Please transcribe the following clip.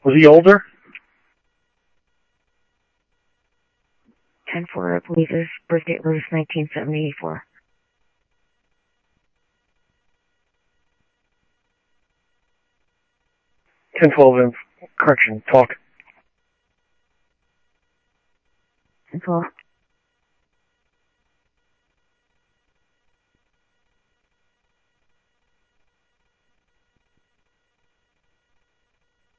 Was he older? 10-4, I believe his birth date was 1974. 10-12, correction, talk. 10-12.